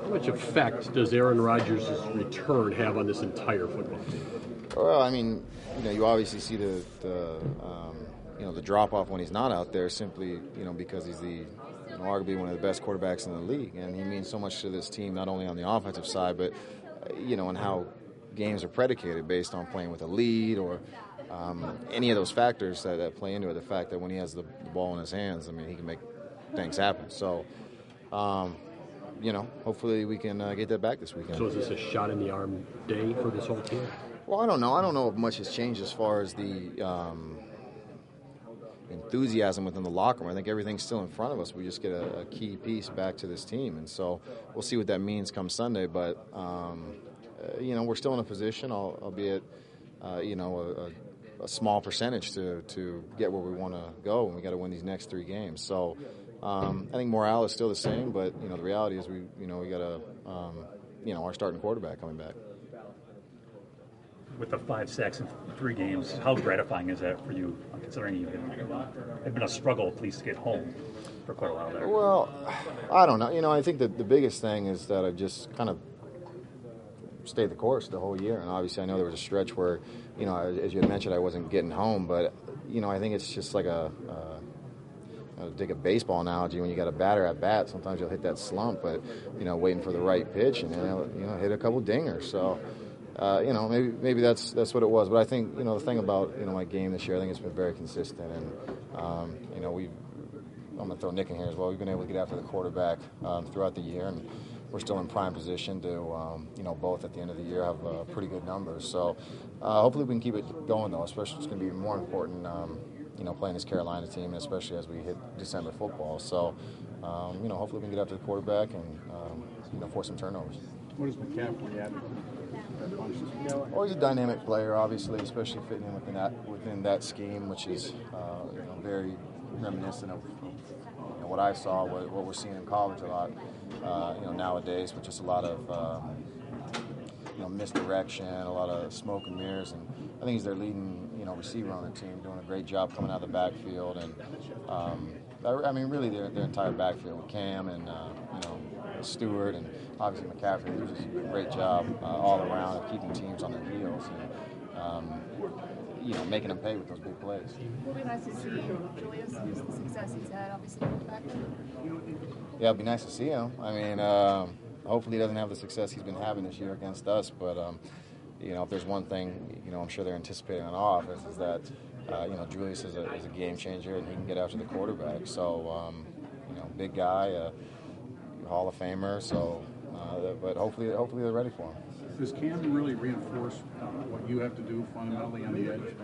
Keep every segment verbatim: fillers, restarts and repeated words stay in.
How much effect does Aaron Rodgers' return have on this entire football team? Well, I mean, you know, you obviously see the, the um, you know, the drop off when he's not out there, simply, you know, because he's the, you know, arguably one of the best quarterbacks in the league, and he means so much to this team, not only on the offensive side, but uh, you know, and how games are predicated based on playing with a lead or um, any of those factors that, that play into it. The fact that when he has the, the ball in his hands, I mean, he can make things happen. So. Um, You know, hopefully we can uh, get that back this weekend. So is this a shot in the arm day for this whole team? Well, I don't know. I don't know if much has changed as far as the um, enthusiasm within the locker room. I think everything's still in front of us. We just get a, a key piece back to this team, and so we'll see what that means come Sunday. But um, uh, you know, we're still in a position, albeit uh, you know a, a small percentage to to get where we want to go, and we got to win these next three games. So. Um, I think morale is still the same, but you know the reality is we, you know, we got a, um, you know, our starting quarterback coming back. With the five sacks in three games, how gratifying is that for you, considering you've been, it's been a struggle at least to get home for quite a while there? Well, I don't know. You know, I think that the biggest thing is that I just kind of stayed the course the whole year, and obviously I know there was a stretch where, you know, as you had mentioned, I wasn't getting home, but you know, I think it's just like a. Uh, To take a baseball analogy, when you got a batter at bat, sometimes you'll hit that slump, but you know, waiting for the right pitch, and you know, hit a couple dingers. So, uh, you know, maybe maybe that's that's what it was. But I think you know the thing about you know my game this year, I think it's been very consistent, and um, you know we, I'm gonna throw Nick in here as well. We've been able to get after the quarterback um, throughout the year, and we're still in prime position to um, you know both at the end of the year have uh, pretty good numbers. So, uh, hopefully we can keep it going though. Especially it's going to be more important. Um, you know, playing this Carolina team, and especially as we hit December football. So, um, you know, hopefully we can get after the quarterback and, um, you know, force some turnovers. What does McCaffrey add to that bunch? Well, he's a dynamic player, obviously, especially fitting in within that, within that scheme, which is, uh, you know, very reminiscent of, you know, what I saw, what, what we're seeing in college a lot, uh, you know, nowadays, with just a lot of, um, you know, misdirection, a lot of smoke and mirrors, and I think he's their leading, you know, receiver on the team, doing a great job coming out of the backfield, and um, I mean, really their, their entire backfield with Cam and uh, you know Stewart and obviously McCaffrey. They just do a great job uh, all around of keeping teams on their heels and um, you know making them pay with those big plays. It'll be nice to see Julius use the success he's had, obviously. Yeah, it'd be nice to see him. I mean, uh, hopefully he doesn't have the success he's been having this year against us, but. Um, You know, if there's one thing, you know, I'm sure they're anticipating on offense is that, uh, you know, Julius is a, is a game changer and he can get after the quarterback. So, um, you know, big guy, uh, Hall of Famer. So, uh, but hopefully, hopefully they're ready for him. Does Cam really reinforce uh, what you have to do fundamentally on the edge?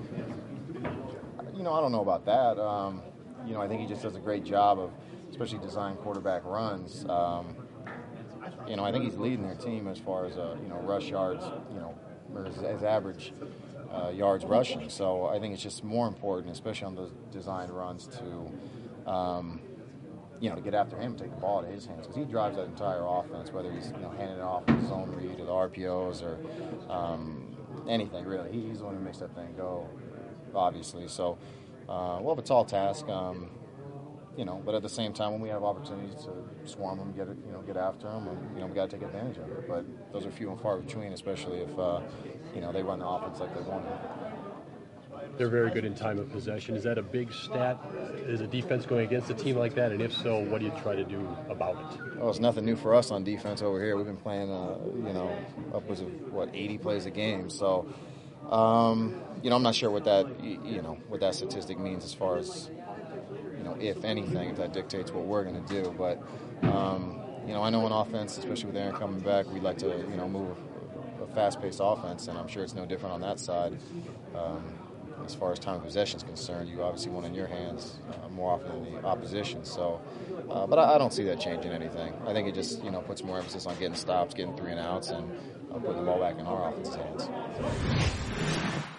You know, I don't know about that. Um, you know, I think he just does a great job of, especially design quarterback runs. Um, You know, I think he's leading their team as far as, uh, you know, rush yards, you know, or his, his average uh, yards rushing. So I think it's just more important, especially on those design runs, to, um, you know, to get after him, take the ball out of his hands. Because he drives that entire offense, whether he's, you know, handing it off with his own read or the R P Os or um, anything, really. He, he's the one who makes that thing go, obviously. So, uh, we'll have a tall task. Um, You know, but at the same time, when we have opportunities to swarm them, get it, you know, get after them, and, you know, we got to take advantage of it. But those are few and far between, especially if uh, you know they run the offense like they want to. They're very good in time of possession. Is that a big stat? Is a defense going against a team like that? And if so, what do you try to do about it? Well, it's nothing new for us on defense over here. We've been playing, uh, you know, upwards of what eighty plays a game. So, um, you know, I'm not sure what that, you know, what that statistic means as far as. If anything, if that dictates what we're going to do. But, um, you know, I know in offense, especially with Aaron coming back, we'd like to, you know, move a fast-paced offense, and I'm sure it's no different on that side. Um, as far as time of possession is concerned, you obviously want in your hands uh, more often than the opposition. So, uh, but I, I don't see that changing anything. I think it just, you know, puts more emphasis on getting stops, getting three and outs, and uh, putting the ball back in our offense's hands.